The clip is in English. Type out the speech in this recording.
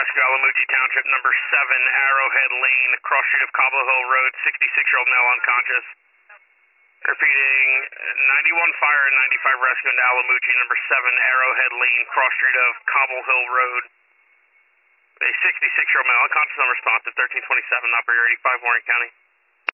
rescue, Alamucci Township, number 7, Arrowhead Lane, cross street of Cobble Hill Road, 66-year-old male unconscious. Repeating, 91 fire and 95 rescue into Alamucci, number 7, Arrowhead Lane, cross street of Cobble Hill Road. A 66-year-old male unconscious, unresponsive, 1327, operator 85, Warren County.